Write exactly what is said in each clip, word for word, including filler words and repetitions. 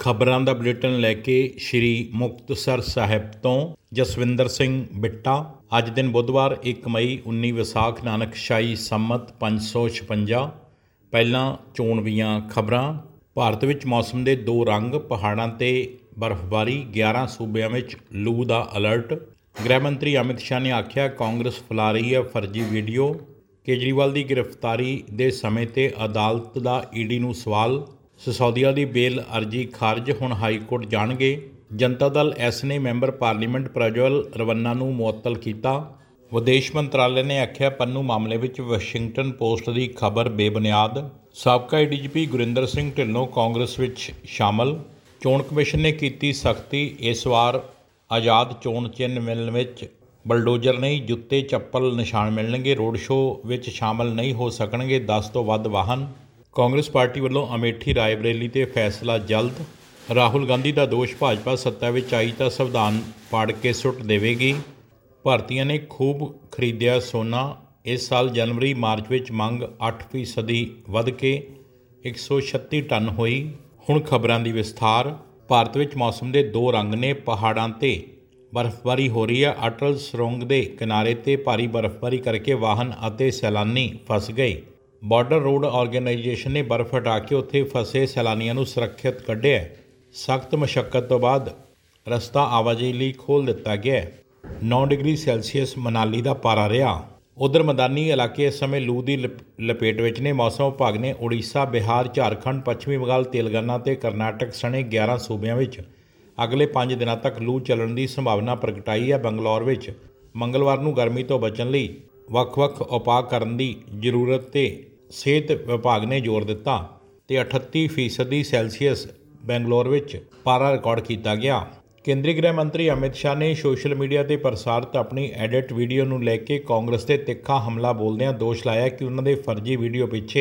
ਖਬਰਾਂ ਦਾ ਬੁਲੇਟਿਨ ਲੈ ਕੇ ਸ਼੍ਰੀ ਮੁਕਤਸਰ ਸਾਹਿਬ ਤੋਂ ਜਸਵਿੰਦਰ ਸਿੰਘ ਬਿੱਟਾ। ਅੱਜ ਦਿਨ ਬੁੱਧਵਾਰ ਇੱਕ ਮਈ ਉੱਨੀ ਵਿਸਾਖ ਨਾਨਕ ਸ਼ਾਹੀ ਸੰਮਤ ਪੰਜ ਸੌ ਛਪੰਜਾ। ਪਹਿਲਾਂ ਚੋਣ ਦੀਆਂ ਖਬਰਾਂ। ਭਾਰਤ ਵਿੱਚ ਮੌਸਮ ਦੇ ਦੋ ਰੰਗ, ਪਹਾੜਾਂ 'ਤੇ ਬਰਫ਼ਬਾਰੀ, ਗਿਆਰਾਂ ਸੂਬਿਆਂ ਵਿੱਚ ਲੂ ਦਾ ਅਲਰਟ। ਗ੍ਰਹਿ ਮੰਤਰੀ ਅਮਿਤ ਸ਼ਾਹ ਨੇ ਆਖਿਆ, ਕਾਂਗਰਸ ਫੈਲਾ ਰਹੀ ਹੈ ਫਰਜ਼ੀ ਵੀਡੀਓ। ਕੇਜਰੀਵਾਲ ਦੀ ਗ੍ਰਿਫਤਾਰੀ ਦੇ ਸਮੇਂ 'ਤੇ ਅਦਾਲਤ ਦਾ ਈਡੀ ਨੂੰ ਸਵਾਲ। ਸਿਸੋਦੀਆ ਦੀ ਬੇਲ ਅਰਜ਼ੀ ਖਾਰਜ, ਹੁਣ ਹਾਈਕੋਰਟ ਜਾਣਗੇ। ਜਨਤਾ ਦਲ ਐਸ ਨੇ ਮੈਂਬਰ ਪਾਰਲੀਮੈਂਟ ਪ੍ਰਜਵਲ ਰਵੰਨਾ ਨੂੰ ਮੁਅੱਤਲ ਕੀਤਾ। ਵਿਦੇਸ਼ ਮੰਤਰਾਲੇ ਨੇ ਆਖਿਆ, ਪੰਨੂ ਮਾਮਲੇ ਵਿੱਚ ਵਾਸ਼ਿੰਗਟਨ ਪੋਸਟ ਦੀ ਖਬਰ ਬੇਬੁਨਿਆਦ। ਸਾਬਕਾ ਏ ਡੀ ਜੀ ਪੀ ਗੁਰਿੰਦਰ ਸਿੰਘ ਢਿੱਲੋਂ ਕਾਂਗਰਸ ਵਿੱਚ ਸ਼ਾਮਲ। ਚੋਣ ਕਮਿਸ਼ਨ ਨੇ ਕੀਤੀ ਸਖਤੀ, ਇਸ ਵਾਰ ਆਜ਼ਾਦ ਚੋਣ ਚਿੰਨ੍ਹ ਮਿਲਣ ਵਿੱਚ ਬਲਡੋਜ਼ਰ ਨਹੀਂ, ਜੁੱਤੇ ਚੱਪਲ ਨਿਸ਼ਾਨ ਮਿਲਣਗੇ। ਰੋਡ ਸ਼ੋਅ ਵਿੱਚ ਸ਼ਾਮਲ ਨਹੀਂ ਹੋ ਸਕਣਗੇ ਦਸ ਤੋਂ ਵੱਧ ਵਾਹਨ। ਕਾਂਗਰਸ ਪਾਰਟੀ ਵੱਲੋਂ ਅਮੇਠੀ ਰਾਏਬਰੇਲੀ 'ਤੇ ਫੈਸਲਾ ਜਲਦ। ਰਾਹੁਲ ਗਾਂਧੀ ਦਾ ਦੋਸ਼, ਭਾਜਪਾ ਸੱਤਾ ਵਿੱਚ ਆਈ ਤਾਂ ਸੰਵਿਧਾਨ ਪਾੜ ਕੇ ਸੁੱਟ ਦੇਵੇਗੀ। ਭਾਰਤੀਆਂ ਨੇ ਖੂਬ ਖਰੀਦਿਆ ਸੋਨਾ। ਇਸ ਸਾਲ ਜਨਵਰੀ ਮਾਰਚ ਵਿੱਚ ਮੰਗ ਅੱਠ ਫੀਸਦੀ ਵੱਧ ਕੇ ਇੱਕ ਸੌ ਛੱਤੀ ਟਨ ਹੋਈ। ਹੁਣ ਖਬਰਾਂ ਦੀ ਵਿਸਥਾਰ। ਭਾਰਤ ਵਿੱਚ ਮੌਸਮ ਦੇ ਦੋ ਰੰਗ ਨੇ, ਪਹਾੜਾਂ 'ਤੇ ਬਰਫ਼ਬਾਰੀ ਹੋ ਰਹੀ ਹੈ। ਅਟਲ ਸੁਰੰਗ ਦੇ ਕਿਨਾਰੇ 'ਤੇ ਭਾਰੀ ਬਰਫ਼ਬਾਰੀ ਕਰਕੇ ਵਾਹਨ ਅਤੇ ਸੈਲਾਨੀ ਫਸ ਗਏ। ਬਾਰਡਰ ਰੋਡ ਆਰਗੇਨਾਈਜੇਸ਼ਨ ਨੇ ਬਰਫ਼ ਹਟਾ ਕੇ ਉੱਥੇ ਫਸੇ ਸੈਲਾਨੀਆਂ ਨੂੰ ਸੁਰੱਖਿਅਤ ਕੱਢਿਆ। ਸਖਤ ਮਸ਼ੱਕਤ ਤੋਂ ਬਾਅਦ ਰਸਤਾ ਆਵਾਜਾਈ ਲਈ ਖੋਲ੍ਹ ਦਿੱਤਾ ਗਿਆ। ਨੌ ਡਿਗਰੀ ਸੈਲਸੀਅਸ ਮਨਾਲੀ ਦਾ ਪਾਰਾ ਰਿਹਾ। ਉਧਰ ਮੈਦਾਨੀ ਇਲਾਕੇ ਇਸ ਸਮੇਂ ਲੂ ਦੀ ਲਪੇਟ ਵਿੱਚ ਨੇ। ਮੌਸਮ ਵਿਭਾਗ ਨੇ ਉੜੀਸਾ, ਬਿਹਾਰ, ਝਾਰਖੰਡ, ਪੱਛਮੀ ਬੰਗਾਲ, ਤੇਲੰਗਾਨਾ ਅਤੇ ਕਰਨਾਟਕ ਸਣੇ ਗਿਆਰਾਂ ਸੂਬਿਆਂ ਵਿੱਚ ਅਗਲੇ ਪੰਜ ਦਿਨਾਂ ਤੱਕ ਲੂ ਚੱਲਣ ਦੀ ਸੰਭਾਵਨਾ ਪ੍ਰਗਟਾਈ ਹੈ। ਬੰਗਲੌਰ ਵਿੱਚ ਮੰਗਲਵਾਰ ਨੂੰ ਗਰਮੀ ਤੋਂ ਬਚਣ ਲਈ ਵੱਖ-ਵੱਖ ਉਪਾਅ ਕਰਨ ਦੀ ਜ਼ਰੂਰਤ 'ਤੇ ਸਿਹਤ ਵਿਭਾਗ ਨੇ ਜ਼ੋਰ ਦਿੱਤਾ ਅਤੇ ਅਠੱਤੀ ਫੀਸਦੀ ਸੈਲਸੀਅਸ ਬੰਗਲੌਰ ਵਿੱਚ ਪਾਰਾ ਰਿਕਾਰਡ ਕੀਤਾ ਗਿਆ। ਕੇਂਦਰੀ ਗ੍ਰਹਿ ਮੰਤਰੀ ਅਮਿਤ ਸ਼ਾਹ ਨੇ ਸੋਸ਼ਲ ਮੀਡੀਆ 'ਤੇ ਪ੍ਰਸਾਰਿਤ ਆਪਣੀ ਐਡਿਟ ਵੀਡੀਓ ਨੂੰ ਲੈ ਕੇ ਕਾਂਗਰਸ 'ਤੇ ਤਿੱਖਾ ਹਮਲਾ ਬੋਲਦਿਆਂ ਦੋਸ਼ ਲਾਇਆ ਕਿ ਉਹਨਾਂ ਦੇ ਫਰਜ਼ੀ ਵੀਡੀਓ ਪਿੱਛੇ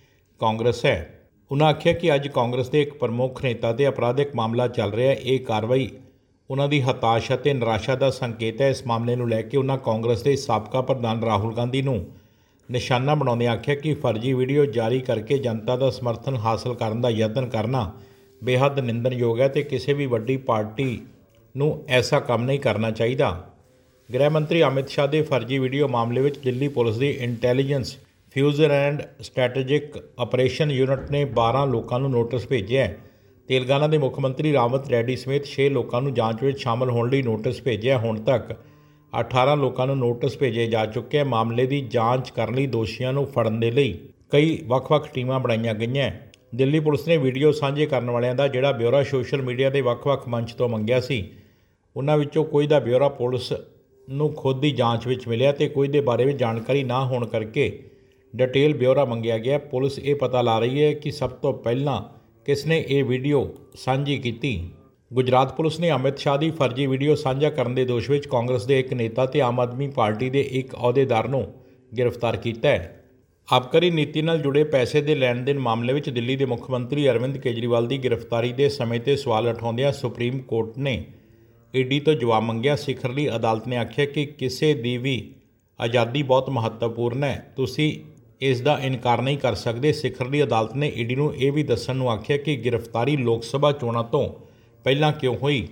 ਕਾਂਗਰਸ ਹੈ। ਉਹਨਾਂ ਆਖਿਆ ਕਿ ਅੱਜ ਕਾਂਗਰਸ ਦੇ ਇੱਕ ਪ੍ਰਮੁੱਖ ਨੇਤਾ 'ਤੇ ਅਪਰਾਧਿਕ ਮਾਮਲਾ ਚੱਲ ਰਿਹਾ ਹੈ। ਇਹ ਕਾਰਵਾਈ ਉਹਨਾਂ ਦੀ ਹਤਾਸ਼ਾ ਅਤੇ ਨਿਰਾਸ਼ਾ ਦਾ ਸੰਕੇਤ ਹੈ। ਇਸ ਮਾਮਲੇ ਨੂੰ ਲੈ ਕੇ ਉਹਨਾਂ ਕਾਂਗਰਸ ਦੇ ਸਾਬਕਾ ਪ੍ਰਧਾਨ ਰਾਹੁਲ ਗਾਂਧੀ ਨੂੰ ਨਿਸ਼ਾਨਾ ਬਣਾਉਂਦਿਆਂ ਆਖਿਆ ਕਿ ਫਰਜ਼ੀ ਵੀਡੀਓ ਜਾਰੀ ਕਰਕੇ ਜਨਤਾ ਦਾ ਸਮਰਥਨ ਹਾਸਲ ਕਰਨ ਦਾ ਯਤਨ ਕਰਨਾ ਬੇਹੱਦ ਨਿੰਦਣਯੋਗ ਹੈ ਅਤੇ ਕਿਸੇ ਵੀ ਵੱਡੀ ਪਾਰਟੀ ਨੂੰ ਐਸਾ ਕੰਮ ਨਹੀਂ ਕਰਨਾ ਚਾਹੀਦਾ। ਗ੍ਰਹਿ ਮੰਤਰੀ ਅਮਿਤ ਸ਼ਾਹ ਦੇ ਫਰਜ਼ੀ ਵੀਡੀਓ ਮਾਮਲੇ ਵਿੱਚ ਦਿੱਲੀ ਪੁਲਿਸ ਦੀ intelligence fusion and strategic operation unit ਨੇ ਬਾਰਾਂ ਲੋਕਾਂ ਨੂੰ ਨੋਟਿਸ ਭੇਜਿਆ ਹੈ। ਤੇਲੰਗਾਨਾ ਦੇ ਮੁੱਖ ਮੰਤਰੀ ਰਾਵਤ ਰੈਡੀ ਸਮੇਤ ਛੇ ਲੋਕਾਂ ਨੂੰ ਜਾਂਚ ਵਿੱਚ ਸ਼ਾਮਲ ਹੋਣ ਲਈ ਨੋਟਿਸ ਭੇਜਿਆ। ਹੁਣ ਤੱਕ ਅਠਾਰਾਂ ਲੋਕਾਂ ਨੂੰ ਨੋਟਿਸ ਭੇਜੇ ਜਾ ਚੁੱਕੇ ਹੈ। ਮਾਮਲੇ ਦੀ ਜਾਂਚ ਕਰਨ ਲਈ ਦੋਸ਼ੀਆਂ ਨੂੰ ਫੜਨ ਦੇ ਲਈ ਕਈ ਵੱਖ-ਵੱਖ ਟੀਮਾਂ ਬਣਾਈਆਂ ਗਈਆਂ। ਦਿੱਲੀ ਪੁਲਿਸ ਨੇ ਵੀਡੀਓ ਸਾਂਝੇ ਕਰਨ ਵਾਲਿਆਂ ਦਾ ਜਿਹੜਾ ਬਿਊਰਾ ਸੋਸ਼ਲ ਮੀਡੀਆ ਦੇ ਵੱਖ-ਵੱਖ ਮੰਚ ਤੋਂ ਮੰਗਿਆ ਸੀ, ਉਹਨਾਂ ਵਿੱਚੋਂ ਕੁਝ ਦਾ ਬਿਊਰਾ ਪੁਲਿਸ ਨੂੰ ਖੁਦ ਦੀ ਜਾਂਚ ਵਿੱਚ ਮਿਲਿਆ ਅਤੇ ਕੁਝ ਦੇ ਬਾਰੇ ਵਿੱਚ ਜਾਣਕਾਰੀ ਨਾ ਹੋਣ ਕਰਕੇ ਡਿਟੇਲ ਬਿਊਰਾ ਮੰਗਿਆ ਗਿਆ। ਪੁਲਿਸ ਇਹ ਪਤਾ ਲਾ ਰਹੀ ਹੈ ਕਿ ਸਭ ਤੋਂ ਪਹਿਲਾਂ ਕਿਸ ਨੇ ਇਹ ਵੀਡੀਓ ਸਾਂਝੀ ਕੀਤੀ। ਗੁਜਰਾਤ ਪੁਲਿਸ ਨੇ ਅਮਿਤ ਸ਼ਾਹ ਦੀ ਫਰਜ਼ੀ ਵੀਡੀਓ ਸਾਂਝਾ ਕਰਨ ਦੇ ਦੋਸ਼ ਵਿੱਚ ਕਾਂਗਰਸ ਦੇ ਇੱਕ ਨੇਤਾ ਅਤੇ ਆਮ ਆਦਮੀ ਪਾਰਟੀ ਦੇ ਇੱਕ ਅਹੁਦੇਦਾਰ ਨੂੰ ਗ੍ਰਿਫਤਾਰ ਕੀਤਾ ਹੈ। ਆਬਕਾਰੀ ਨੀਤੀ ਨਾਲ ਜੁੜੇ ਪੈਸੇ ਦੇ ਲੈਣ ਦੇਣ ਮਾਮਲੇ ਵਿੱਚ ਦਿੱਲੀ ਦੇ ਮੁੱਖ ਮੰਤਰੀ ਅਰਵਿੰਦ ਕੇਜਰੀਵਾਲ ਦੀ ਗ੍ਰਿਫਤਾਰੀ ਦੇ ਸਮੇਂ 'ਤੇ ਸਵਾਲ ਉਠਾਉਂਦਿਆਂ ਸੁਪਰੀਮ ਕੋਰਟ ਨੇ ਈਡੀ ਤੋਂ ਜਵਾਬ ਮੰਗਿਆ। ਸਿਖਰਲੀ ਅਦਾਲਤ ਨੇ ਆਖਿਆ ਕਿ ਕਿਸੇ ਦੀ ਵੀ ਆਜ਼ਾਦੀ ਬਹੁਤ ਮਹੱਤਵਪੂਰਨ ਹੈ, ਤੁਸੀਂ ਇਸ ਦਾ ਇਨਕਾਰ ਨਹੀਂ ਕਰ ਸਕਦੇ। ਸਿਖਰਲੀ ਅਦਾਲਤ ਨੇ ਈਡੀ ਨੂੰ ਇਹ ਵੀ ਦੱਸਣ ਨੂੰ ਆਖਿਆ ਕਿ ਗ੍ਰਿਫਤਾਰੀ ਲੋਕ ਸਭਾ ਚੋਣਾਂ ਤੋਂ ਪਹਿਲਾਂ ਕਿਉਂ ਹੋਈ।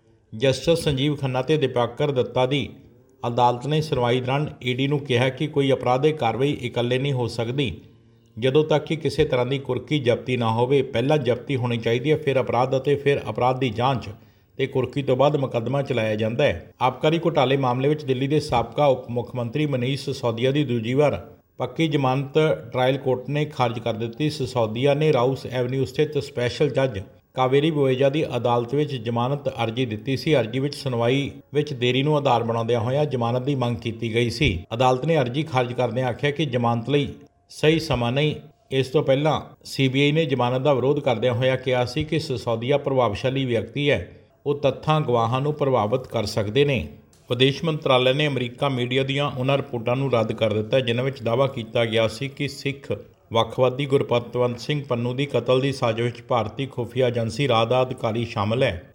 ਜਸਟਿਸ ਸੰਜੀਵ ਖੰਨਾ ਅਤੇ ਦੀਪਾਕਰ ਦੱਤਾ ਦੀ ਅਦਾਲਤ ਨੇ ਸੁਣਵਾਈ ਦੌਰਾਨ ਈਡੀ ਨੂੰ ਕਿਹਾ ਕਿ ਕੋਈ ਅਪਰਾਧਿਕ ਕਾਰਵਾਈ ਇਕੱਲੇ ਨਹੀਂ ਹੋ ਸਕਦੀ ਜਦੋਂ ਤੱਕ ਕਿ ਕਿਸੇ ਤਰ੍ਹਾਂ ਦੀ ਕੁਰਕੀ ਜ਼ਬਤੀ ਨਾ ਹੋਵੇ। ਪਹਿਲਾਂ ਜ਼ਬਤੀ ਹੋਣੀ ਚਾਹੀਦੀ ਹੈ, ਫਿਰ ਅਪਰਾਧ ਅਤੇ ਫਿਰ ਅਪਰਾਧ ਦੀ ਜਾਂਚ ਅਤੇ ਕੁਰਕੀ ਤੋਂ ਬਾਅਦ ਮੁਕੱਦਮਾ ਚਲਾਇਆ ਜਾਂਦਾ ਹੈ। ਆਬਕਾਰੀ ਘੁਟਾਲੇ ਮਾਮਲੇ ਵਿੱਚ ਦਿੱਲੀ ਦੇ ਸਾਬਕਾ ਉਪ ਮੁੱਖ ਮੰਤਰੀ ਮਨੀਸ਼ ਸਿਸੋਦੀਆ ਦੀ ਦੂਜੀ ਵਾਰ ਪੱਕੀ ਜ਼ਮਾਨਤ ਟਰਾਇਲ ਕੋਰਟ ਨੇ ਖਾਰਜ ਕਰ ਦਿੱਤੀ। ਸਿਸੋਦੀਆ ਨੇ ਰਾਉਸ ਐਵਨਿਊ ਸਥਿਤ ਸਪੈਸ਼ਲ ਜੱਜ ਕਾਵੇਰੀ ਬੋਏਜਾ ਦੀ ਅਦਾਲਤ ਵਿੱਚ ਜ਼ਮਾਨਤ ਅਰਜ਼ੀ ਦਿੱਤੀ ਸੀ। ਅਰਜ਼ੀ ਵਿੱਚ ਸੁਣਵਾਈ ਵਿੱਚ ਦੇਰੀ ਨੂੰ ਆਧਾਰ ਬਣਾਉਂਦਿਆਂ ਹੋਇਆਂ ਜ਼ਮਾਨਤ ਦੀ ਮੰਗ ਕੀਤੀ ਗਈ ਸੀ। ਅਦਾਲਤ ਨੇ ਅਰਜ਼ੀ ਖਾਰਜ ਕਰਦਿਆਂ ਆਖਿਆ ਕਿ ਜ਼ਮਾਨਤ ਲਈ ਸਹੀ ਸਮਾਂ ਨਹੀਂ। ਇਸ ਤੋਂ ਪਹਿਲਾਂ ਸੀ ਬੀ ਆਈ ਨੇ ਜ਼ਮਾਨਤ ਦਾ ਵਿਰੋਧ ਕਰਦਿਆਂ ਹੋਇਆਂ ਕਿਹਾ ਸੀ ਕਿ ਸਿਸੋਦੀਆ ਪ੍ਰਭਾਵਸ਼ਾਲੀ ਵਿਅਕਤੀ ਹੈ, ਉਹ ਤੱਥਾਂ ਗਵਾਹਾਂ ਨੂੰ ਪ੍ਰਭਾਵਿਤ ਕਰ ਸਕਦੇ ਨੇ। ਵਿਦੇਸ਼ ਮੰਤਰਾਲੇ ਨੇ ਅਮਰੀਕਾ ਮੀਡੀਆ ਦੀਆਂ ਉਹਨਾਂ ਰਿਪੋਰਟਾਂ ਨੂੰ ਰੱਦ ਕਰ ਦਿੱਤਾ ਜਿਨ੍ਹਾਂ ਵਿੱਚ ਦਾਅਵਾ ਕੀਤਾ ਗਿਆ ਸੀ ਕਿ ਸਿੱਖ ਵੱਖਵਾਦੀ ਗੁਰਪਤਵੰਤ ਸਿੰਘ ਪੰਨੂ ਦੀ ਕਤਲ ਦੀ ਸਾਜ਼ਿਸ਼ ਵਿੱਚ ਭਾਰਤੀ ਖੁਫੀਆ ਏਜੰਸੀ ਰਾਹ ਦਾ ਅਧਿਕਾਰੀ ਸ਼ਾਮਲ ਹੈ।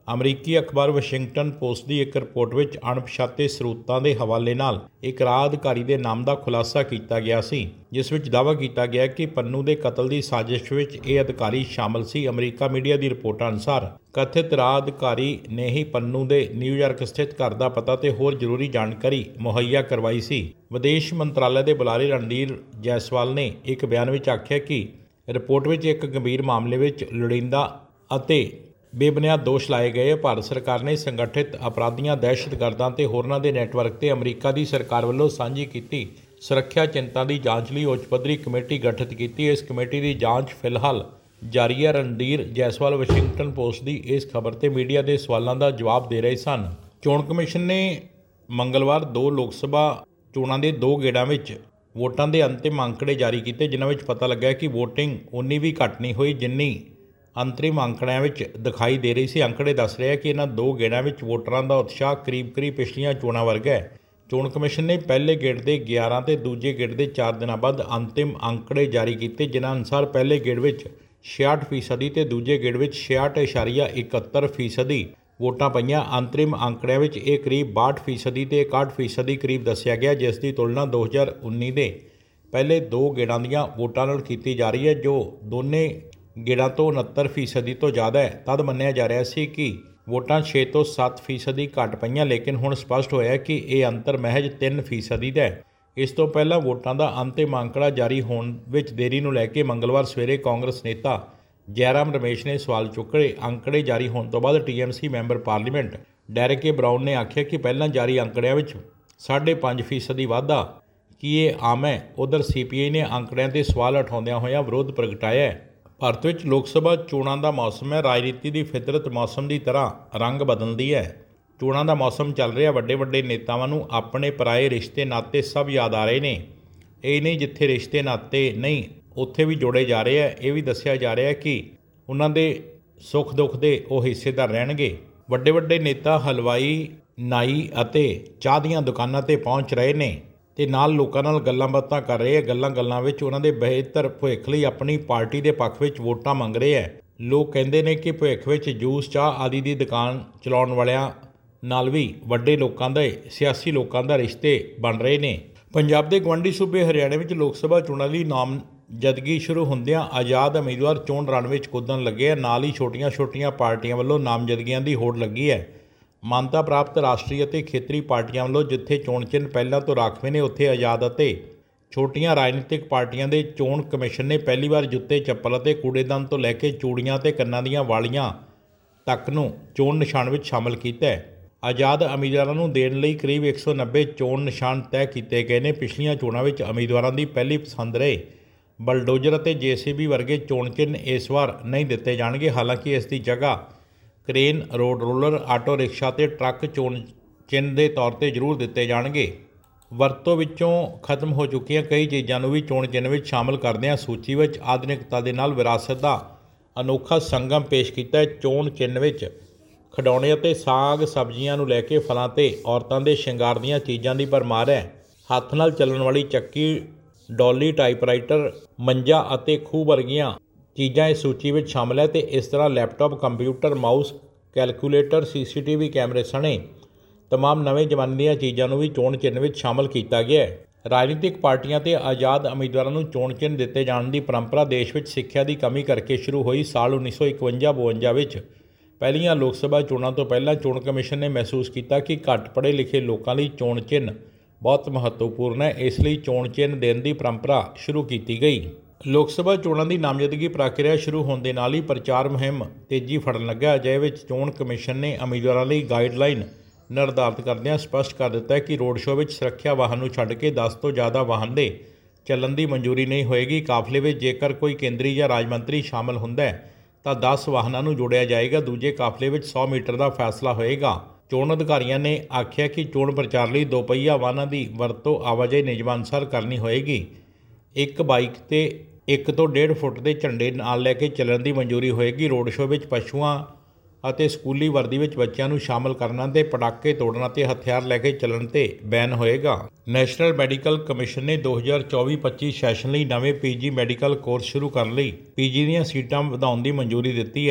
ਅਮਰੀਕੀ ਅਖਬਾਰ ਵਾਸ਼ਿੰਗਟਨ ਪੋਸਟ ਦੀ ਇੱਕ ਰਿਪੋਰਟ ਵਿੱਚ ਅਣਪਛਾਤੇ ਸਰੋਤਾਂ ਦੇ ਹਵਾਲੇ ਨਾਲ ਇੱਕ ਰਾਹ ਅਧਿਕਾਰੀ ਦੇ ਨਾਮ ਦਾ ਖੁਲਾਸਾ ਕੀਤਾ ਗਿਆ ਸੀ, ਜਿਸ ਵਿੱਚ ਦਾਅਵਾ ਕੀਤਾ ਗਿਆ ਕਿ ਪੰਨੂ ਦੇ ਕਤਲ ਦੀ ਸਾਜ਼ਿਸ਼ ਵਿੱਚ ਇਹ ਅਧਿਕਾਰੀ ਸ਼ਾਮਲ ਸੀ। ਅਮਰੀਕਾ ਮੀਡੀਆ ਦੀ ਰਿਪੋਰਟ ਅਨੁਸਾਰ ਕਥਿਤ ਰਾਹ ਅਧਿਕਾਰੀ ਨੇ ਹੀ ਪੰਨੂ ਦੇ ਨਿਊਯਾਰਕ ਸਥਿਤ ਘਰ ਦਾ ਪਤਾ ਤੇ ਹੋਰ ਜ਼ਰੂਰੀ ਜਾਣਕਾਰੀ ਮੁਹੱਈਆ ਕਰਵਾਈ ਸੀ। ਵਿਦੇਸ਼ ਮੰਤਰਾਲੇ ਦੇ ਬੁਲਾਰੇ ਰਣਧੀਰ ਜੈਸਵਾਲ ਨੇ ਇੱਕ ਬਿਆਨ ਵਿੱਚ ਆਖਿਆ ਕਿ ਰਿਪੋਰਟ ਵਿੱਚ ਇੱਕ ਗੰਭੀਰ ਮਾਮਲੇ ਵਿੱਚ ਲੋੜੀਂਦਾ ਅਤੇ ਬੇਬੁਨਿਆਦ ਦੋਸ਼ ਲਾਏ ਗਏ। ਭਾਰਤ ਸਰਕਾਰ ਨੇ ਸੰਗਠਿਤ ਅਪਰਾਧੀਆਂ, ਦਹਿਸ਼ਤਗਰਦਾਂ ਤੇ ਹੋਰਨਾਂ ਦੇ ਨੈਟਵਰਕ ਤੇ ਅਮਰੀਕਾ ਦੀ ਸਰਕਾਰ ਵੱਲੋਂ ਸਾਂਝੀ ਕੀਤੀ ਸੁਰੱਖਿਆ ਚਿੰਤਾ ਦੀ ਜਾਂਚ ਲਈ ਉੱਚ ਪੱਧਰੀ ਕਮੇਟੀ ਗਠਿਤ ਕੀਤੀ। ਇਸ ਕਮੇਟੀ ਦੀ ਜਾਂਚ ਫਿਲਹਾਲ ਜਾਰੀ ਹੈ। ਰਣਧੀਰ ਜੈਸਵਾਲ ਵਾਸ਼ਿੰਗਟਨ ਪੋਸਟ ਦੀ ਇਸ ਖਬਰ ਤੇ ਮੀਡੀਆ ਦੇ ਸਵਾਲਾਂ ਦਾ ਜਵਾਬ ਦੇ ਰਹੇ ਸਨ। ਚੋਣ ਕਮਿਸ਼ਨ ਨੇ ਮੰਗਲਵਾਰ ਦੋ ਲੋਕ ਸਭਾ ਚੋਣਾਂ ਦੇ ਦੋ ਗੇੜਾਂ ਵਿੱਚ ਵੋਟਾਂ ਦੇ ਅੰਤਿਮ ਅੰਕੜੇ ਜਾਰੀ ਕੀਤੇ, ਜਿਨ੍ਹਾਂ ਵਿੱਚ ਪਤਾ ਲੱਗਾ ਕਿ ਵੋਟਿੰਗ ਉਨੀ ਵੀ ਘੱਟ ਨਹੀਂ ਹੋਈ ਜਿੰਨੀ ਅੰਤਰਿਮ ਅੰਕੜਿਆਂ ਵਿੱਚ ਦਿਖਾਈ ਦੇ ਰਹੀ ਸੀ। ਅੰਕੜੇ ਦੱਸ ਰਹੇ ਕਿ ਇਹਨਾਂ ਦੋ ਗੇੜਾਂ ਵਿੱਚ ਵੋਟਰਾਂ ਦਾ ਉਤਸ਼ਾਹ ਕਰੀਬ-ਕਰੀਬ ਪਿਛਲੀਆਂ ਚੋਣਾਂ ਵਰਗਾ ਹੈ। ਚੋਣ ਕਮਿਸ਼ਨ ਨੇ ਪਹਿਲੇ ਗੇੜ ਦੇ ਗਿਆਰਾਂ ਤੇ ਦੂਜੇ ਗੇੜ ਦੇ ਚਾਰ ਦਿਨਾਂ ਬਾਅਦ ਅੰਤਿਮ ਅੰਕੜੇ ਜਾਰੀ ਕੀਤੇ, ਜਿਨ੍ਹਾਂ ਅਨੁਸਾਰ ਪਹਿਲੇ ਗੇੜ ਵਿੱਚ ਛਿਆਹਠ ਫੀਸਦੀ ਤੇ ਦੂਜੇ ਗੇੜ ਵਿੱਚ ਛਿਆਹਠ ਇਸ਼ਾਰੀਆ ਇਕਹੱਤਰ ਫੀਸਦੀ ਵੋਟਾਂ ਪਈਆਂ। ਅੰਤਰਿਮ ਅੰਕੜਿਆਂ ਵਿੱਚ ਇਹ ਕਰੀਬ ਬਾਹਠ ਫੀਸਦੀ ਤੇ ਇਕਾਹਠ ਫੀਸਦੀ ਕਰੀਬ ਦੱਸਿਆ ਗਿਆ, ਜਿਸ ਦੀ ਤੁਲਨਾ ਦੋ ਹਜ਼ਾਰ ਉੱਨੀ ਦੇ ਪਹਿਲੇ ਦੋ ਗੇੜਾਂ ਦੀਆਂ ਵੋਟਾਂ ਨਾਲ ਕੀਤੀ ਜਾ ਰਹੀ ਹੈ, ਜੋ ਦੋਨੇ ਗੇੜਾਂ ਤੋਂ ਉਣੱਤਰ ਫੀਸਦੀ ਤੋਂ ਜ਼ਿਆਦਾ ਹੈ। ਤਦ ਮੰਨਿਆ ਜਾ ਰਿਹਾ ਸੀ ਕਿ ਵੋਟਾਂ ਛੇ ਤੋਂ ਸੱਤ ਫੀਸਦੀ ਘੱਟ ਪਈਆਂ, ਲੇਕਿਨ ਹੁਣ ਸਪਸ਼ਟ ਹੋਇਆ ਕਿ ਇਹ ਅੰਤਰ ਮਹਿਜ ਤਿੰਨ ਫੀਸਦੀ ਦਾ ਹੈ। ਇਸ ਤੋਂ ਪਹਿਲਾਂ ਵੋਟਾਂ ਦਾ ਅੰਤਿਮ ਅੰਕੜਾ ਜਾਰੀ ਹੋਣ ਵਿੱਚ ਦੇਰੀ ਨੂੰ ਲੈ ਕੇ ਮੰਗਲਵਾਰ ਸਵੇਰੇ ਕਾਂਗਰਸ ਨੇਤਾ ਜੈਰਾਮ ਰਮੇਸ਼ ਨੇ ਸਵਾਲ ਚੁੱਕੇ। ਅੰਕੜੇ ਜਾਰੀ ਹੋਣ ਤੋਂ ਬਾਅਦ T M C member parliament Derek O'Brien ਨੇ ਆਖਿਆ ਕਿ ਪਹਿਲਾਂ ਜਾਰੀ ਅੰਕੜਿਆਂ ਵਿੱਚ ਸਾਢੇ ਪੰਜ ਫੀਸਦੀ ਵਾਧਾ ਕੀ ਇਹ ਆਮ ਹੈ। ਉਧਰ ਸੀ ਪੀ ਆਈ ਨੇ ਅੰਕੜਿਆਂ 'ਤੇ ਸਵਾਲ ਉਠਾਉਂਦਿਆਂ ਹੋਇਆਂ ਵਿਰੋਧ ਪ੍ਰਗਟਾਇਆ ਹੈ। ਭਾਰਤ ਵਿੱਚ ਲੋਕ ਸਭਾ ਚੋਣਾਂ ਦਾ ਮੌਸਮ ਹੈ। ਰਾਜਨੀਤੀ ਦੀ ਫਿਤਰਤ ਮੌਸਮ ਦੀ ਤਰ੍ਹਾਂ ਰੰਗ ਬਦਲਦੀ ਹੈ। ਚੋਣਾਂ ਦਾ ਮੌਸਮ ਚੱਲ ਰਿਹਾ। ਵੱਡੇ ਵੱਡੇ ਨੇਤਾਵਾਂ ਨੂੰ ਆਪਣੇ ਪਰਾਏ ਰਿਸ਼ਤੇ ਨਾਤੇ ਸਭ ਯਾਦ ਆ ਰਹੇ ਨੇ। ਇਹ ਨਹੀਂ ਜਿੱਥੇ ਰਿਸ਼ਤੇ ਨਾਤੇ ਨਹੀਂ ਉੱਥੇ ਵੀ ਜੋੜੇ ਜਾ ਰਹੇ ਹੈ। ਇਹ ਵੀ ਦੱਸਿਆ ਜਾ ਰਿਹਾ ਕਿ ਉਹਨਾਂ ਦੇ ਸੁੱਖ ਦੁੱਖ ਦੇ ਉਹ ਹਿੱਸੇਦਾਰ ਰਹਿਣਗੇ। ਵੱਡੇ ਵੱਡੇ ਨੇਤਾ ਹਲਵਾਈ, ਨਾਈ ਅਤੇ ਚਾਹ ਦੀਆਂ ਦੁਕਾਨਾਂ 'ਤੇ ਪਹੁੰਚ ਰਹੇ ਨੇ ਤੇ ਨਾਲ ਲੋਕਾਂ ਨਾਲ ਗੱਲਾਂ ਬਾਤਾਂ ਕਰ ਰਹੇ ਹੈ। ਗੱਲਾਂ ਗੱਲਾਂ ਵਿੱਚ ਉਹਨਾਂ ਦੇ ਬਿਹਤਰ ਭਵਿੱਖ ਲਈ ਆਪਣੀ ਪਾਰਟੀ ਦੇ ਪੱਖ ਵਿੱਚ ਵੋਟਾਂ ਮੰਗ ਰਹੇ ਹੈ। ਲੋਕ ਕਹਿੰਦੇ ਨੇ ਕਿ ਭਵਿੱਖ ਵਿੱਚ ਜੂਸ, ਚਾਹ ਆਦਿ ਦੀ ਦੁਕਾਨ ਚਲਾਉਣ ਵਾਲਿਆਂ ਨਾਲ ਵੀ ਵੱਡੇ ਲੋਕਾਂ ਦੇ ਸਿਆਸੀ ਲੋਕਾਂ ਦਾ ਰਿਸ਼ਤੇ ਬਣ ਰਹੇ ਨੇ। ਪੰਜਾਬ ਦੇ ਗੁਆਂਢੀ ਸੂਬੇ ਹਰਿਆਣਾ ਵਿੱਚ ਲੋਕ ਸਭਾ ਚੋਣਾਂ ਲਈ ਨਾਮਜ਼ਦਗੀ ਸ਼ੁਰੂ ਹੁੰਦਿਆਂ ਆਜ਼ਾਦ ਉਮੀਦਵਾਰ ਚੋਣ ਰਣ ਵਿੱਚ ਕੁੱਦਣ ਲੱਗੇ ਹੈ। ਨਾਲ ਹੀ ਛੋਟੀਆਂ-ਛੋਟੀਆਂ ਪਾਰਟੀਆਂ ਵੱਲੋਂ ਨਾਮਜ਼ਦਗੀਆਂ ਦੀ ਹੋੜ ਲੱਗੀ ਹੈ। ਮਾਨਤਾ ਪ੍ਰਾਪਤ ਰਾਸ਼ਟਰੀ ਅਤੇ ਖੇਤਰੀ ਪਾਰਟੀਆਂ ਵੱਲੋਂ ਜਿੱਥੇ ਚੋਣ ਚਿੰਨ੍ਹ ਪਹਿਲਾਂ ਤੋਂ ਰਾਖਵੇਂ ਨੇ, ਉੱਥੇ ਆਜ਼ਾਦ ਅਤੇ ਛੋਟੀਆਂ ਰਾਜਨੀਤਿਕ ਪਾਰਟੀਆਂ ਦੇ ਚੋਣ ਕਮਿਸ਼ਨ ਨੇ ਪਹਿਲੀ ਵਾਰ ਜੁੱਤੇ, ਚੱਪਲ ਅਤੇ ਕੂੜੇਦਾਨ ਤੋਂ ਲੈ ਕੇ ਚੂੜੀਆਂ ਅਤੇ ਕੰਨਾਂ ਦੀਆਂ ਵਾਲੀਆਂ ਤੱਕ ਨੂੰ ਚੋਣ ਨਿਸ਼ਾਨ ਵਿੱਚ ਸ਼ਾਮਲ ਕੀਤਾ ਹੈ। ਆਜ਼ਾਦ ਉਮੀਦਵਾਰਾਂ ਨੂੰ ਦੇਣ ਲਈ ਕਰੀਬ ਇੱਕ ਸੌ ਨੱਬੇ ਚੋਣ ਨਿਸ਼ਾਨ ਤੈਅ ਕੀਤੇ ਗਏ ਨੇ। ਪਿਛਲੀਆਂ ਚੋਣਾਂ ਵਿੱਚ ਉਮੀਦਵਾਰਾਂ ਦੀ ਪਹਿਲੀ ਪਸੰਦ ਰਹੇ ਬਲਡੋਜ਼ਰ ਅਤੇ ਜੇ ਸੀ ਬੀ ਵਰਗੇ ਚੋਣ ਚਿੰਨ੍ਹ ਇਸ ਵਾਰ ਨਹੀਂ ਦਿੱਤੇ ਜਾਣਗੇ। ਹਾਲਾਂਕਿ ਇਸ ਦੀ ਜਗ੍ਹਾ crane, road roller, auto rickshaw ਅਤੇ ਟਰੱਕ ਚੋਣ ਚਿੰਨ੍ਹ ਦੇ ਤੌਰ 'ਤੇ ਜ਼ਰੂਰ ਦਿੱਤੇ ਜਾਣਗੇ। ਵਰਤੋਂ ਵਿੱਚੋਂ ਖਤਮ ਹੋ ਚੁੱਕੀਆਂ ਕਈ ਚੀਜ਼ਾਂ ਨੂੰ ਵੀ ਚੋਣ ਚਿੰਨ੍ਹ ਵਿੱਚ ਸ਼ਾਮਲ ਕਰਦਿਆਂ ਸੂਚੀ ਵਿੱਚ ਆਧੁਨਿਕਤਾ ਦੇ ਨਾਲ ਵਿਰਾਸਤ ਦਾ ਅਨੋਖਾ ਸੰਗਮ ਪੇਸ਼ ਕੀਤਾ ਹੈ। ਚੋਣ ਚਿੰਨ੍ਹ ਵਿੱਚ ਖਿਡੌਣੇ ਅਤੇ ਸਾਗ ਸਬਜ਼ੀਆਂ ਨੂੰ ਲੈ ਕੇ ਫਲਾਂ ਤੇ ਔਰਤਾਂ ਦੇ ਸ਼ਿੰਗਾਰ ਦੀਆਂ ਚੀਜ਼ਾਂ ਦੀ ਭਰਮਾਰ ਹੈ। ਹੱਥ ਨਾਲ ਚੱਲਣ ਵਾਲੀ ਚੱਕੀ, ਡੋਲੀ, ਟਾਈਪਰਾਈਟਰ, ਮੰਜਾ ਅਤੇ ਖੂਹ ਵਰਗੀਆਂ ਚੀਜ਼ਾਂ ਇਸ ਸੂਚੀ ਵਿੱਚ ਸ਼ਾਮਲ ਹੈ ਤੇ ਇਸ ਤਰ੍ਹਾਂ laptop, computer, mouse, calculator, C C T V ਕੈਮਰੇ ਸਣੇ ਤਮਾਮ ਨਵੇਂ ਜ਼ਮਾਨੇ ਦੀਆਂ ਚੀਜ਼ਾਂ ਨੂੰ ਵੀ ਚੋਣ ਚਿੰਨ੍ਹ ਵਿੱਚ ਸ਼ਾਮਲ ਕੀਤਾ ਗਿਆ ਹੈ। ਰਾਜਨੀਤਿਕ ਪਾਰਟੀਆਂ ਤੇ ਆਜ਼ਾਦ ਉਮੀਦਵਾਰਾਂ ਨੂੰ ਚੋਣ ਚਿੰਨ੍ਹ ਦਿੱਤੇ ਜਾਣ ਦੀ ਪਰੰਪਰਾ ਦੇਸ਼ ਵਿੱਚ ਸਿੱਖਿਆ ਦੀ ਕਮੀ ਕਰਕੇ ਸ਼ੁਰੂ ਹੋਈ। ਸਾਲ ਉੱਨੀ ਸੌ ਇਕਵੰਜਾ ਬਵੰਜਾ ਵਿੱਚ ਪਹਿਲੀਆਂ ਲੋਕ ਸਭਾ ਚੋਣਾਂ ਤੋਂ ਪਹਿਲਾਂ ਚੋਣ ਕਮਿਸ਼ਨ ਨੇ ਮਹਿਸੂਸ ਕੀਤਾ ਕਿ ਘੱਟ ਪੜ੍ਹੇ ਲਿਖੇ ਲੋਕਾਂ ਲਈ ਚੋਣ ਚਿੰਨ੍ਹ ਬਹੁਤ ਮਹੱਤਵਪੂਰਨ ਹੈ। ਇਸ ਲਈ ਚੋਣ ਚਿੰਨ੍ਹ ਦੇਣ ਦੀ ਪਰੰਪਰਾ ਸ਼ੁਰੂ ਕੀਤੀ ਗਈ। ਲੋਕ ਸਭਾ ਚੋਣਾਂ ਦੀ ਨਾਮਜ਼ਦਗੀ ਪ੍ਰਕਿਰਿਆ ਸ਼ੁਰੂ ਹੋਣ ਦੇ ਨਾਲ ਹੀ ਪ੍ਰਚਾਰ ਮੁਹਿੰਮ ਤੇਜ਼ੀ ਫੜਨ ਲੱਗਾ। ਅਜਿਹੇ ਵਿੱਚ ਚੋਣ ਕਮਿਸ਼ਨ ਨੇ ਉਮੀਦਵਾਰਾਂ ਲਈ ਗਾਈਡਲਾਈਨ ਨਿਰਧਾਰਤ ਕਰਦਿਆਂ ਸਪਸ਼ਟ ਕਰ ਦਿੱਤਾ ਹੈ ਕਿ ਰੋਡ ਸ਼ੋਅ ਵਿੱਚ ਸੁਰੱਖਿਆ ਵਾਹਨ ਨੂੰ ਛੱਡ ਕੇ ਦਸ ਤੋਂ ਜ਼ਿਆਦਾ ਵਾਹਨ ਦੇ ਚੱਲਣ ਦੀ ਮਨਜ਼ੂਰੀ ਨਹੀਂ ਹੋਏਗੀ। ਕਾਫਲੇ ਵਿੱਚ ਜੇਕਰ ਕੋਈ ਕੇਂਦਰੀ ਜਾਂ ਰਾਜ ਮੰਤਰੀ ਸ਼ਾਮਲ ਹੁੰਦਾ ਹੈ ਤਾਂ ਦਸ ਵਾਹਨਾਂ ਨੂੰ ਜੋੜਿਆ ਜਾਏਗਾ। ਦੂਜੇ ਕਾਫਲੇ ਵਿੱਚ ਸੌ ਮੀਟਰ ਦਾ ਫੈਸਲਾ ਹੋਏਗਾ। ਚੋਣ ਅਧਿਕਾਰੀਆਂ ਨੇ ਆਖਿਆ ਕਿ ਚੋਣ ਪ੍ਰਚਾਰ ਲਈ ਦੋ ਪਹੀਆ ਵਾਹਨਾਂ ਦੀ ਵਰਤੋਂ ਆਵਾਜਾਈ ਨਿਯਮਾਂ ਅਨੁਸਾਰ ਕਰਨੀ ਹੋਏਗੀ। ਇੱਕ ਬਾਈਕ ਤੇ ਇੱਕ ਤੋਂ ਡੇਢ ਫੁੱਟ ਦੇ ਝੰਡੇ ਨਾਲ ਲੈ ਕੇ ਚੱਲਣ ਦੀ ਮਨਜ਼ੂਰੀ ਹੋਏਗੀ। ਰੋਡ ਸ਼ੋਅ ਵਿੱਚ ਪਸ਼ੂਆਂ ਅਤੇ ਸਕੂਲੀ ਵਰਦੀ ਵਿੱਚ ਬੱਚਿਆਂ ਨੂੰ ਸ਼ਾਮਲ ਕਰਨਾ ਤੇ ਪਟਾਕੇ ਤੋੜਨਾ ਤੇ ਹਥਿਆਰ ਲੈ ਕੇ ਚੱਲਣ 'ਤੇ ਬੈਨ ਹੋਏਗਾ। ਨੈਸ਼ਨਲ ਮੈਡੀਕਲ ਕਮਿਸ਼ਨ ਨੇ ਦੋ ਹਜ਼ਾਰ ਚੌਵੀ ਪੱਚੀ ਸੈਸ਼ਨ ਲਈ ਨਵੇਂ ਪੀ ਜੀ ਮੈਡੀਕਲ ਕੋਰਸ ਸ਼ੁਰੂ ਕਰਨ ਲਈ ਪੀ ਜੀ ਦੀਆਂ ਸੀਟਾਂ ਵਧਾਉਣ ਦੀ ਮਨਜ਼ੂਰੀ ਦਿੱਤੀ ਹੈ।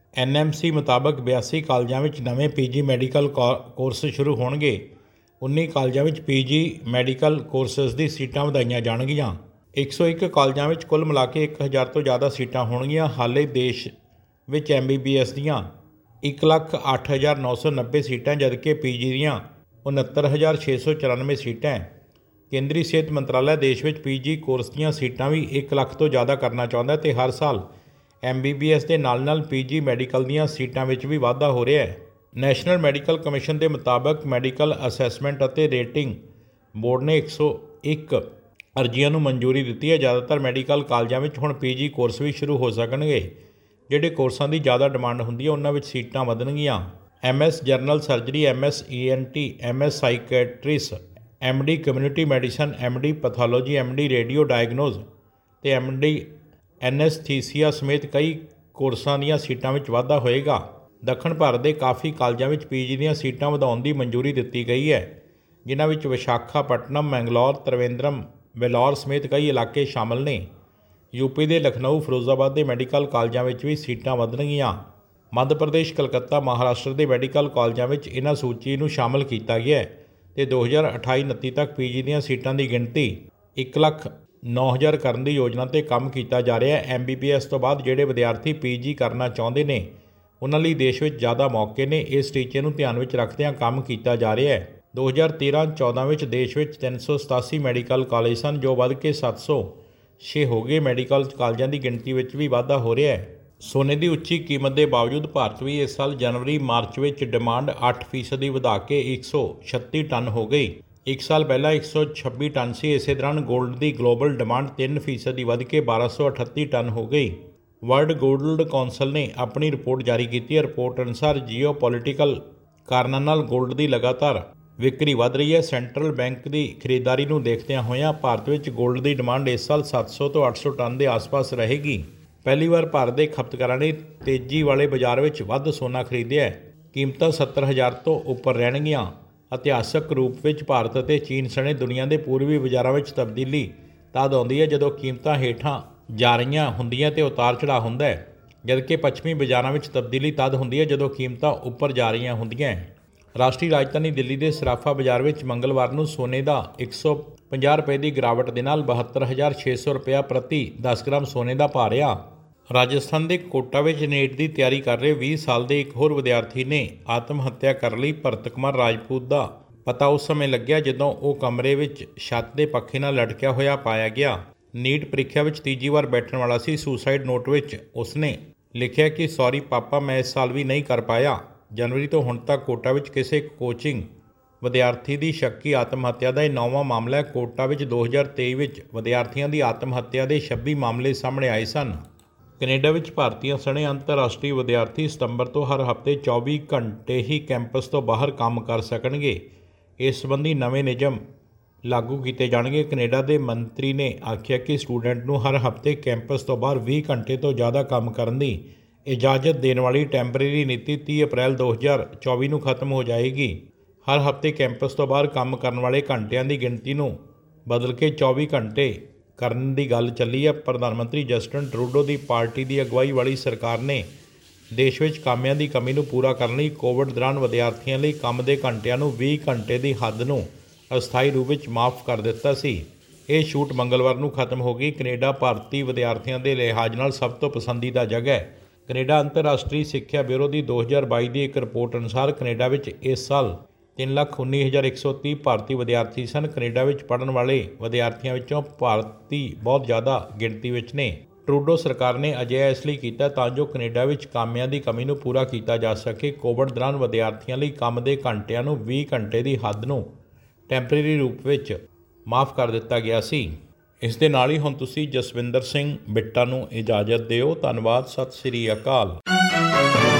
ਐਨ ਐਮ ਸੀ ਮੁਤਾਬਕ ਬਿਆਸੀ ਕਾਲਜਾਂ ਵਿੱਚ ਨਵੇਂ ਪੀ ਜੀ ਮੈਡੀਕਲ ਕੋਰਸ ਸ਼ੁਰੂ ਹੋਣਗੇ। ਉੱਨੀ ਕਾਲਜਾਂ ਵਿੱਚ ਪੀ ਜੀ ਮੈਡੀਕਲ ਕੋਰਸਿਸ ਦੀ ਸੀਟਾਂ ਵਧਾਈਆਂ ਜਾਣਗੀਆਂ। ਇੱਕ ਸੌ ਇੱਕ ਕਾਲਜਾਂ ਵਿੱਚ ਕੁੱਲ ਮਿਲਾ ਕੇ ਇੱਕ ਹਜ਼ਾਰ ਤੋਂ ਜ਼ਿਆਦਾ ਸੀਟਾਂ ਹੋਣਗੀਆਂ। ਹਾਲੇ ਦੇਸ਼ ਵਿੱਚ ਐਮ ਬੀ ਬੀ ਐਸ ਦੀਆਂ ਇੱਕ ਲੱਖ ਅੱਠ ਹਜ਼ਾਰ ਨੌ ਸੌ ਨੱਬੇ ਸੀਟਾਂ ਜਦਕਿ ਪੀ ਜੀ ਦੀਆਂ ਉਣਹੱਤਰ ਹਜ਼ਾਰ ਛੇ ਸੌ ਚੁਰਾਨਵੇਂ ਸੀਟਾਂ ਹੈ। ਕੇਂਦਰੀ ਸਿਹਤ ਮੰਤਰਾਲਾ ਦੇਸ਼ ਵਿੱਚ ਪੀ ਜੀ ਕੋਰਸ ਦੀਆਂ ਸੀਟਾਂ ਵੀ ਇੱਕ ਲੱਖ ਤੋਂ ਜ਼ਿਆਦਾ ਕਰਨਾ ਚਾਹੁੰਦਾ ਅਤੇ ਹਰ ਸਾਲ ਐਮ ਬੀ ਬੀ ਐਸ ਦੇ ਨਾਲ ਨਾਲ ਪੀ ਜੀ ਮੈਡੀਕਲ ਦੀਆਂ ਸੀਟਾਂ ਵਿੱਚ ਵੀ ਵਾਧਾ ਹੋ ਰਿਹਾ ਹੈ। ਨੈਸ਼ਨਲ ਮੈਡੀਕਲ ਕਮਿਸ਼ਨ ਦੇ ਮੁਤਾਬਕ ਮੈਡੀਕਲ ਅਸੈਸਮੈਂਟ ਅਤੇ ਰੇਟਿੰਗ ਬੋਰਡ ਨੇ ਇੱਕ ਸੌ ਇੱਕ ਅਰਜ਼ੀਆਂ ਨੂੰ ਮਨਜ਼ੂਰੀ ਦਿੱਤੀ ਹੈ। ਜ਼ਿਆਦਾਤਰ ਮੈਡੀਕਲ ਕਾਲਜਾਂ ਵਿੱਚ ਹੁਣ ਪੀ ਜੀ ਕੋਰਸ ਵੀ ਸ਼ੁਰੂ ਹੋ ਸਕਣਗੇ। ਜਿਹੜੇ ਕੋਰਸਾਂ ਦੀ ਜ਼ਿਆਦਾ ਡਿਮਾਂਡ ਹੁੰਦੀ ਹੈ ਉਹਨਾਂ ਵਿੱਚ ਸੀਟਾਂ ਵਧਣਗੀਆਂ। M S general surgery, M S E N T, M S psychiatry, M D community medicine, M D pathology, M D radio diagnosis ਅਤੇ ਐਮ ਡੀ ਐਨੈਸਥੀਸੀਆ ਸਮੇਤ ਕਈ ਕੋਰਸਾਂ ਦੀਆਂ ਸੀਟਾਂ ਵਿੱਚ ਵਾਧਾ ਹੋਏਗਾ। ਦੱਖਣ ਭਾਰਤ ਦੇ ਕਾਫੀ ਕਾਲਜਾਂ ਵਿੱਚ ਪੀ ਜੀ ਦੀਆਂ ਸੀਟਾਂ ਵਧਾਉਣ ਦੀ ਮਨਜ਼ੂਰੀ ਦਿੱਤੀ ਗਈ ਹੈ, ਜਿਨ੍ਹਾਂ ਵਿੱਚ ਵਿਸ਼ਾਖਾਪਟਨਮ, ਮੈਂਗਲੌਰ, ਤ੍ਰਿਵੇਂਦਰਮ, ਵੈਲੋਰ ਸਮੇਤ ਕਈ ਇਲਾਕੇ ਸ਼ਾਮਲ ਨੇ। ਯੂਪੀ ਦੇ ਲਖਨਊ, ਫਿਰੋਜ਼ਾਬਾਦ ਦੇ ਮੈਡੀਕਲ ਕਾਲਜਾਂ ਵਿੱਚ ਵੀ ਸੀਟਾਂ ਵਧਣਗੀਆਂ। ਮੱਧ ਪ੍ਰਦੇਸ਼, ਕਲਕੱਤਾ, ਮਹਾਰਾਸ਼ਟਰ ਦੇ ਮੈਡੀਕਲ ਕਾਲਜਾਂ ਵਿੱਚ ਇਹਨਾਂ ਸੂਚੀ ਨੂੰ ਸ਼ਾਮਲ ਕੀਤਾ ਗਿਆ ਹੈ ਅਤੇ ਦੋ ਹਜ਼ਾਰ ਅਠਾਈ ਉਨੱਤੀ ਤੱਕ ਪੀ ਜੀ ਦੀਆਂ ਸੀਟਾਂ ਦੀ ਗਿਣਤੀ ਇੱਕ ਲੱਖ ਨੌ ਹਜ਼ਾਰ ਕਰਨ ਦੀ ਯੋਜਨਾ 'ਤੇ ਕੰਮ ਕੀਤਾ ਜਾ ਰਿਹਾ ਹੈ। ਐਮ ਬੀ ਬੀ ਐਸ ਤੋਂ ਬਾਅਦ ਜਿਹੜੇ ਵਿਦਿਆਰਥੀ ਪੀ ਜੀ ਕਰਨਾ ਚਾਹੁੰਦੇ ਨੇ ਉਹਨਾਂ ਲਈ ਦੇਸ਼ ਵਿੱਚ ਜ਼ਿਆਦਾ ਮੌਕੇ ਨੇ। ਇਸ ਟੀਚੇ ਨੂੰ ਧਿਆਨ ਵਿੱਚ ਰੱਖਦਿਆਂ ਕੰਮ ਕੀਤਾ ਜਾ ਰਿਹਾ ਹੈ। ਦੋ ਹਜ਼ਾਰ ਤੇਰ੍ਹਾਂ ਚੌਦ੍ਹਾਂ ਵਿੱਚ ਦੇਸ਼ ਵਿੱਚ ਤਿੰਨ ਸੌ ਸਤਾਸੀ ਮੈਡੀਕਲ ਕਾਲਜ ਸਨ, ਜੋ ਵੱਧ ਕੇ ਸੱਤ ਸੌ ਛੇ ਹੋ ਗਏ। ਮੈਡੀਕਲ ਕਾਲਜਾਂ ਦੀ ਗਿਣਤੀ ਵਿੱਚ ਵੀ ਵਾਧਾ ਹੋ ਰਿਹਾ ਹੈ। ਸੋਨੇ ਦੀ ਉੱਚੀ ਕੀਮਤ ਦੇ ਬਾਵਜੂਦ ਭਾਰਤ ਵੀ ਇਸ ਸਾਲ ਜਨਵਰੀ ਮਾਰਚ ਵਿੱਚ ਡਿਮਾਂਡ ਅੱਠ ਫੀਸਦੀ ਵਧਾ ਕੇ ਇੱਕ ਸੌ ਛੱਤੀ ਟਨ ਹੋ ਗਈ। ਇੱਕ ਸਾਲ ਪਹਿਲਾਂ ਇੱਕ ਸੌ ਛੱਬੀ ਟਨ ਸੀ। ਇਸੇ ਦੌਰਾਨ ਗੋਲਡ ਦੀ ਗਲੋਬਲ ਡਿਮਾਂਡ ਤਿੰਨ ਫੀਸਦੀ ਵੱਧ ਕੇ ਬਾਰਾਂ ਸੌ ਅਠੱਤੀ ਟਨ ਹੋ ਗਈ। ਵਰਲਡ ਗੋਲਡ ਕੌਂਸਲ ਨੇ ਆਪਣੀ ਰਿਪੋਰਟ ਜਾਰੀ ਕੀਤੀ ਹੈ। ਰਿਪੋਰਟ ਅਨੁਸਾਰ ਜੀਓ ਪੋਲੀਟੀਕਲ ਕਾਰਨਾਂ ਨਾਲ ਗੋਲਡ ਦੀ ਲਗਾਤਾਰ ਵਿਕਰੀ ਵੱਧ ਰਹੀ ਹੈ। ਸੈਂਟਰਲ ਬੈਂਕ ਦੀ ਖਰੀਦਦਾਰੀ ਨੂੰ ਦੇਖਦਿਆਂ ਹੋਇਆਂ ਭਾਰਤ ਵਿੱਚ ਗੋਲਡ ਦੀ ਡਿਮਾਂਡ ਇਸ ਸਾਲ ਸੱਤ ਸੌ ਤੋਂ ਅੱਠ ਸੌ ਟਨ ਦੇ ਆਸ-ਪਾਸ ਰਹੇਗੀ। ਪਹਿਲੀ ਵਾਰ ਭਾਰਤ ਦੇ ਖਪਤਕਾਰਾਂ ਨੇ ਤੇਜ਼ੀ ਵਾਲੇ ਬਾਜ਼ਾਰ ਵਿੱਚ ਵੱਧ ਸੋਨਾ ਖਰੀਦਿਆ ਹੈ। ਕੀਮਤਾਂ ਸੱਤਰ ਹਜ਼ਾਰ ਤੋਂ ਉੱਪਰ ਰਹਿਣਗੀਆਂ। ਇਤਿਹਾਸਕ ਰੂਪ ਵਿੱਚ ਭਾਰਤ ਅਤੇ ਚੀਨ ਸਣੇ ਦੁਨੀਆ ਦੇ ਪੂਰਬੀ ਬਾਜ਼ਾਰਾਂ ਵਿੱਚ ਤਬਦੀਲੀ ਤਦ ਆਉਂਦੀ ਹੈ ਜਦੋਂ ਕੀਮਤਾਂ ਹੇਠਾਂ ਜਾ ਰਹੀਆਂ ਹੁੰਦੀਆਂ ਅਤੇ ਉਤਾਰ ਚੜ੍ਹਾਅ ਹੁੰਦਾ ਹੈ, ਜਦਕਿ ਪੱਛਮੀ ਬਾਜ਼ਾਰਾਂ ਵਿੱਚ ਤਬਦੀਲੀ ਤਦ ਹੁੰਦੀ ਹੈ ਜਦੋਂ ਕੀਮਤਾਂ ਉੱਪਰ ਜਾ ਰਹੀਆਂ ਹੁੰਦੀਆਂ। ਰਾਸ਼ਟਰੀ ਰਾਜਧਾਨੀ ਦਿੱਲੀ ਦੇ ਸਰਾਫਾ ਬਾਜ਼ਾਰ ਵਿੱਚ ਮੰਗਲਵਾਰ ਨੂੰ ਸੋਨੇ ਦਾ ਇੱਕ ਸੌ ਪੰਜਾਹ ਰੁਪਏ ਦੀ ਗਿਰਾਵਟ ਦੇ ਨਾਲ ਬਹੱਤਰ ਹਜ਼ਾਰ ਛੇ ਸੌ ਰੁਪਇਆ ਪ੍ਰਤੀ ਦਸ ਗ੍ਰਾਮ ਸੋਨੇ ਦਾ ਭਾਅ ਰਿਹਾ। ਰਾਜਸਥਾਨ ਦੇ ਕੋਟਾ ਵਿੱਚ ਨੇਟ ਦੀ ਤਿਆਰੀ ਕਰ ਰਹੇ ਵੀਹ ਸਾਲ ਦੇ ਇੱਕ ਹੋਰ ਵਿਦਿਆਰਥੀ ਨੇ ਆਤਮ ਹੱਤਿਆ ਕਰਨ ਲਈ ਭਰਤ ਕੁਮਾਰ ਰਾਜਪੂਤ ਦਾ ਪਤਾ ਉਸ ਸਮੇਂ ਲੱਗਿਆ ਜਦੋਂ ਉਹ ਕਮਰੇ ਵਿੱਚ ਛੱਤ ਦੇ ਪੱਖੇ ਨਾਲ ਲਟਕਿਆ ਹੋਇਆ ਪਾਇਆ ਗਿਆ। ਨੀਟ ਪ੍ਰੀਖਿਆ ਵਿੱਚ ਤੀਜੀ ਵਾਰ ਬੈਠਣ ਵਾਲਾ ਸੀ। ਸੁਸਾਈਡ ਨੋਟ ਵਿੱਚ ਉਸਨੇ ਲਿਖਿਆ ਕਿ ਸੌਰੀ ਪਾਪਾ, ਮੈਂ ਇਸ ਸਾਲ ਵੀ ਨਹੀਂ ਕਰ ਪਾਇਆ। ਜਨਵਰੀ ਤੋਂ ਹੁਣ ਤੱਕ ਕੋਟਾ ਵਿੱਚ ਕਿਸੇ ਕੋਚਿੰਗ ਵਿਦਿਆਰਥੀ ਦੀ ਸ਼ੱਕੀ ਆਤਮ ਹੱਤਿਆ ਦਾ ਇਹ ਨੌਵਾਂ ਮਾਮਲਾ ਹੈ। ਕੋਟਾ ਵਿੱਚ ਦੋ ਹਜ਼ਾਰ ਤੇਈ ਵਿੱਚ ਵਿਦਿਆਰਥੀਆਂ ਦੀ ਆਤਮ ਹੱਤਿਆ ਦੇ ਛੱਬੀ ਮਾਮਲੇ ਸਾਹਮਣੇ ਆਏ ਸਨ। ਕੈਨੇਡਾ ਵਿੱਚ ਭਾਰਤੀਆਂ ਸਣੇ ਅੰਤਰਰਾਸ਼ਟਰੀ ਵਿਦਿਆਰਥੀ ਸਤੰਬਰ ਤੋਂ ਹਰ ਹਫ਼ਤੇ ਚੌਵੀ ਘੰਟੇ ਹੀ ਕੈਂਪਸ ਤੋਂ ਬਾਹਰ ਕੰਮ ਕਰ ਸਕਣਗੇ। ਇਸ ਸੰਬੰਧੀ ਨਵੇਂ ਨਿਯਮ ਲਾਗੂ ਕੀਤੇ ਜਾਣਗੇ। ਕੈਨੇਡਾ ਦੇ ਮੰਤਰੀ ਨੇ ਆਖਿਆ ਕਿ ਸਟੂਡੈਂਟ ਨੂੰ ਹਰ ਹਫ਼ਤੇ ਕੈਂਪਸ ਤੋਂ ਬਾਹਰ ਵੀਹ ਘੰਟੇ ਤੋਂ ਜ਼ਿਆਦਾ ਕੰਮ ਕਰਨ ਦੀ ਇਜਾਜ਼ਤ ਦੇਣ ਵਾਲੀ ਟੈਂਪਰੇਰੀ ਨੀਤੀ ਤੀਹ ਅਪ੍ਰੈਲ ਦੋ ਹਜ਼ਾਰ ਚੌਵੀ ਨੂੰ ਖਤਮ ਹੋ ਜਾਏਗੀ। ਹਰ ਹਫ਼ਤੇ ਕੈਂਪਸ ਤੋਂ ਬਾਹਰ ਕੰਮ ਕਰਨ ਵਾਲੇ ਘੰਟਿਆਂ ਦੀ ਗਿਣਤੀ ਨੂੰ ਬਦਲ ਕੇ ਚੌਵੀ ਘੰਟੇ ਕਰਨ ਦੀ ਗੱਲ ਚੱਲੀ ਹੈ। ਪ੍ਰਧਾਨ ਮੰਤਰੀ ਜਸਟਿਨ ਟਰੂਡੋ ਦੀ ਪਾਰਟੀ ਦੀ ਅਗਵਾਈ ਵਾਲੀ ਸਰਕਾਰ ਨੇ ਦੇਸ਼ ਵਿੱਚ ਕਾਮਿਆਂ ਦੀ ਕਮੀ ਨੂੰ ਪੂਰਾ ਕਰਨ ਲਈ ਕੋਵਿਡ ਦੌਰਾਨ ਵਿਦਿਆਰਥੀਆਂ ਲਈ ਕੰਮ ਦੇ ਘੰਟਿਆਂ ਨੂੰ ਵੀਹ ਘੰਟੇ ਦੀ ਹੱਦ ਨੂੰ ਅਸਥਾਈ ਰੂਪ ਵਿੱਚ ਮਾਫ਼ ਕਰ ਦਿੱਤਾ ਸੀ। ਇਹ ਛੂਟ ਮੰਗਲਵਾਰ ਨੂੰ ਖਤਮ ਹੋ ਗਈ। ਕੈਨੇਡਾ ਭਾਰਤੀ ਵਿਦਿਆਰਥੀਆਂ ਦੇ ਲਿਹਾਜ਼ ਨਾਲ ਸਭ ਤੋਂ ਪਸੰਦੀਦਾ ਜਗ੍ਹਾ ਹੈ। ਕੈਨੇਡਾ ਅੰਤਰਰਾਸ਼ਟਰੀ ਸਿੱਖਿਆ ਬਿਊਰੋ ਦੀ ਦੋ ਹਜ਼ਾਰ ਬਾਈ ਦੀ ਇੱਕ ਰਿਪੋਰਟ ਅਨੁਸਾਰ ਕੈਨੇਡਾ ਵਿੱਚ ਇਸ ਸਾਲ ਤਿੰਨ ਲੱਖ ਉੱਨੀ ਹਜ਼ਾਰ ਇੱਕ ਸੌ ਤੀਹ ਭਾਰਤੀ ਵਿਦਿਆਰਥੀ ਸਨ। ਕੈਨੇਡਾ ਵਿੱਚ ਪੜ੍ਹਨ ਵਾਲੇ ਵਿਦਿਆਰਥੀਆਂ ਵਿੱਚੋਂ ਭਾਰਤੀ ਬਹੁਤ ਜ਼ਿਆਦਾ ਗਿਣਤੀ ਵਿੱਚ ਨੇ। ਟਰੂਡੋ ਸਰਕਾਰ ਨੇ ਅਜਿਹਾ ਇਸ ਲਈ ਕੀਤਾ ਤਾਂ ਜੋ ਕੈਨੇਡਾ ਵਿੱਚ ਕਾਮਿਆਂ ਦੀ ਕਮੀ ਨੂੰ ਪੂਰਾ ਕੀਤਾ ਜਾ ਸਕੇ। ਕੋਵਿਡ ਦੌਰਾਨ ਵਿਦਿਆਰਥੀਆਂ ਲਈ ਕੰਮ ਦੇ ਘੰਟਿਆਂ ਨੂੰ ਵੀਹ ਘੰਟੇ ਦੀ ਹੱਦ ਨੂੰ ਟੈਂਪਰੇਰੀ ਰੂਪ ਵਿੱਚ ਮਾਫ਼ ਕਰ ਦਿੱਤਾ ਗਿਆ ਸੀ। ਇਸ ਦੇ ਨਾਲ ਹੀ ਹੁਣ ਤੁਸੀਂ ਜਸਵਿੰਦਰ ਸਿੰਘ ਬਿੱਟਾ ਨੂੰ ਇਜਾਜ਼ਤ ਦਿਓ। ਧੰਨਵਾਦ। ਸਤਿ ਸ਼੍ਰੀ ਅਕਾਲ।